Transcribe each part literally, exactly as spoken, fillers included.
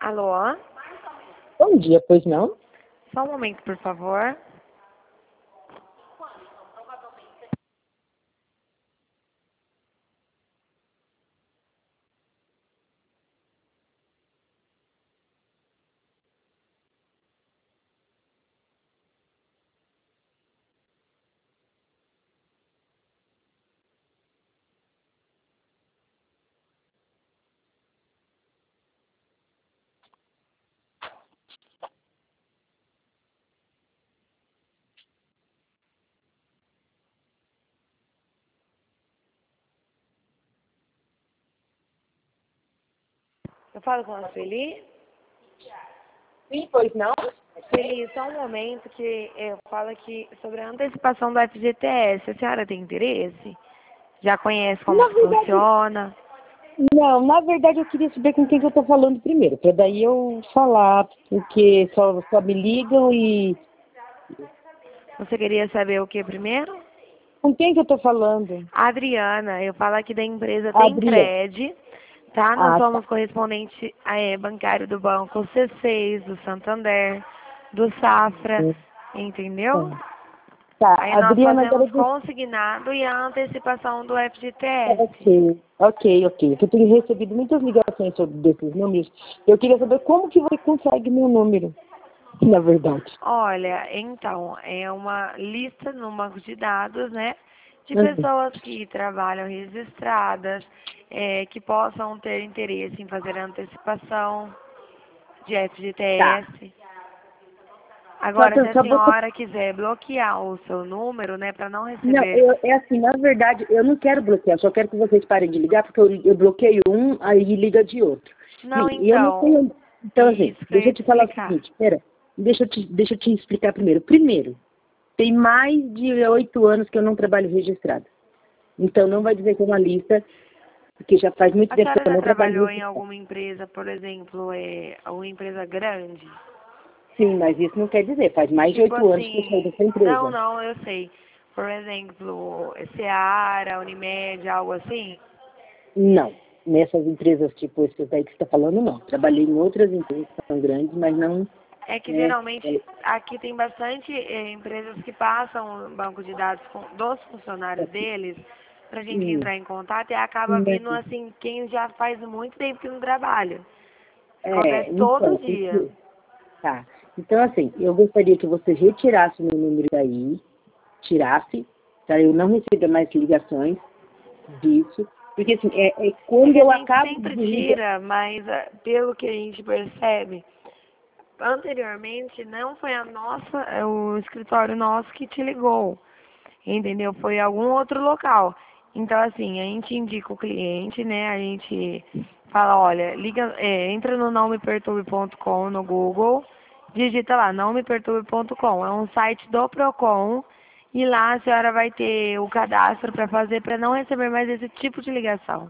Alô? Bom dia, pois não? Só um momento, por favor. Eu falo com a Sueli? Sim, pois não? Sueli, só um momento que eu falo aqui sobre a antecipação do F G T S. A senhora tem interesse? Já conhece como Na que verdade, funciona? não, na verdade eu queria saber com quem que eu tô falando primeiro, para daí eu falar, porque só, só me ligam e... Você queria saber o que primeiro? Com quem que eu tô falando? Adriana, eu falo aqui da empresa Adriana. Temcred, tá? Nós Ah, tá. somos correspondente é, bancário do Banco C seis, do Santander, do Safra, Sim, entendeu? tá. Tá, Aí nós Adriana, agora fazemos eu disse, consignado e a antecipação do F G T S. ok, ok, ok, porque eu tenho recebido muitas ligações sobre desses números, eu queria saber como que você consegue meu número, na verdade. Olha, então, é uma lista no banco de dados, né? De Uhum. pessoas que trabalham registradas, é, que possam ter interesse em fazer a antecipação de F G T Tá, S. só, Agora, se pra- a só pra senhora quiser bloquear o seu número, né, para não Não, receber. eu, é assim, na verdade, eu não quero bloquear, só quero que vocês parem de ligar, porque eu, eu bloqueio um, aí liga de outro. Não, E, e eu não então, tenho. Então, assim, isso que eu deixa ia eu te te falar o explicar. seguinte, pera, deixa eu te, deixa eu te explicar primeiro. Primeiro, tem mais de oito anos que eu não trabalho registrado. Então, não vai dizer que é uma lista, porque já faz muito A tempo que senhora eu já não trabalho trabalhou em registrado. alguma empresa, por exemplo, é, uma empresa grande? Sim, mas isso não quer dizer, faz mais de Tipo oito anos que eu saí assim, dessa não, empresa. não, eu sei. Por exemplo, Seara, Unimed, algo assim? Não. Nessas empresas tipo essas aí que você está falando, não. Trabalhei em outras empresas que são grandes, mas não, É que né? geralmente aqui tem bastante eh, empresas que passam o banco de dados com, dos funcionários deles pra gente Hum, entrar em contato e acaba vindo não. assim quem já faz muito tempo que não trabalha. É, Acontece todo então, dia. porque- tá. Então, assim, eu gostaria que você retirasse o meu número daí, tirasse, tá? Eu não recebo mais ligações disso, porque assim, é, é É quando que a eu gente acabo de sempre ligar. tira, mas ah, pelo que a gente percebe, anteriormente não foi a nossa, é o escritório nosso que te ligou, entendeu? Foi algum outro local. Então, assim, a gente indica o cliente, né? A gente fala, olha, liga, é, entra no não me perturbe ponto com no Google, digita lá, não me perturbe ponto com. É um site do Procon e lá a senhora vai ter o cadastro para fazer para não receber mais esse tipo de ligação.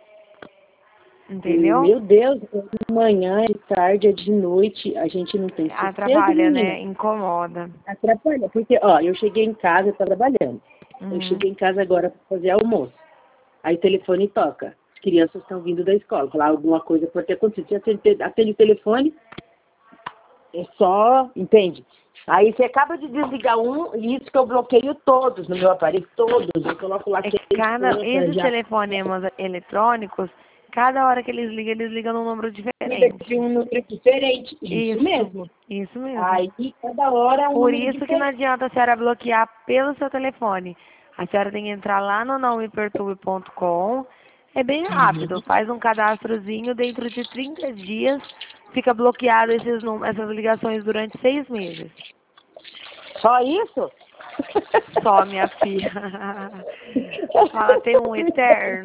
E, Entendeu? meu Deus, é de manhã, é de tarde, é de noite, a gente não tem sossego, Atrapalha, menina. né? Incomoda. Atrapalha, porque, ó, eu cheguei em casa, eu tô trabalhando. Eu Uhum. cheguei em casa agora para fazer almoço. Aí o telefone toca. As crianças estão vindo da escola. Falar alguma coisa pode ter acontecido. Você atende, atende o telefone, é só, entende? Aí você acaba de desligar um, e isso que eu bloqueio todos no meu aparelho, todos. Eu coloco lá É que que é cada, spam, esses já telefonemas eletrônicos, cada hora que eles ligam, eles ligam num número liga de diferente. um número diferente. Isso Isso, mesmo. isso mesmo. Aí cada hora é um Por número isso que não diferente. adianta a senhora bloquear pelo seu telefone. A senhora tem que entrar lá no não me perturbe ponto com. É bem rápido, faz um cadastrozinho, dentro de trinta dias fica bloqueado esses, num- essas ligações durante seis meses. Só isso? Só, minha filha. Fala, tem um eterno.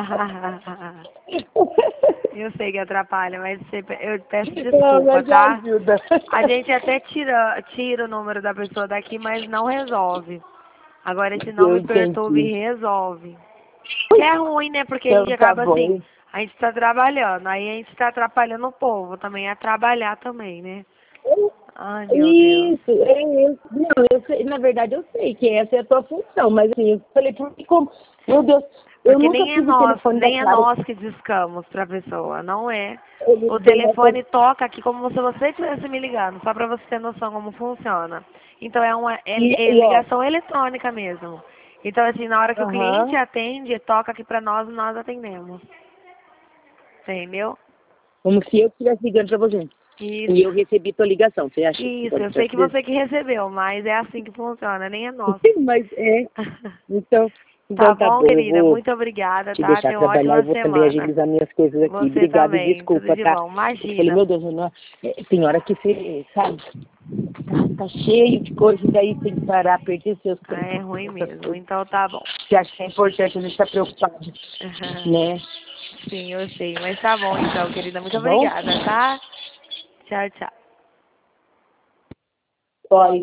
Eu sei que atrapalha, mas você- eu peço Não, desculpa, mas tá? ajuda. A gente até tira, tira o número da pessoa daqui, mas não resolve. Agora esse não Eu me perturbe entendi. resolve. Que é ruim, né? Porque a gente Então tá acaba assim, bom. a gente tá trabalhando, aí a gente tá atrapalhando o povo também, a trabalhar também, né? Ai, meu Deus. Isso, é, eu, não, eu sei, na verdade eu sei que essa é a tua função, mas assim, eu falei, por que como? Meu Deus, Eu Porque nunca nem é tive nós, telefone da nem é Claro. nós que discamos pra pessoa, não é. Eles O têm essa- telefone toca aqui como se você estivesse me ligando, só pra você ter noção como funciona. Então é uma é, E, é e ó, ligação eletrônica mesmo. Então assim, na hora que o cliente aham, atende, toca aqui pra nós e nós atendemos. Entendeu? como se eu estivesse ligando pra você. Isso. E eu recebi tua ligação, você acha que Isso, pode eu ser sei que assim? você que recebeu, mas é assim que funciona, nem é nosso. Mas é, então, Tá então tá bom, bom, eu querida? vou Muito obrigada, te tá? deixar Tenha uma trabalhar e ótima vou também semana. agilizar minhas coisas aqui. Você Obrigado e também, tudo desculpa, de tá? bom. Eu falei, Imagina. meu Deus, não, é, tem hora que você, sabe, tá, tá cheio de coisa e daí tem que parar, perder seus Ah, é ruim essas mesmo. coisas. Então tá bom. Você acha que é importante a gente estar preocupado, né? Sim, eu sei. Mas tá bom então, querida. Muito Tá bom? obrigada, tá? Tchau, tchau. Ó,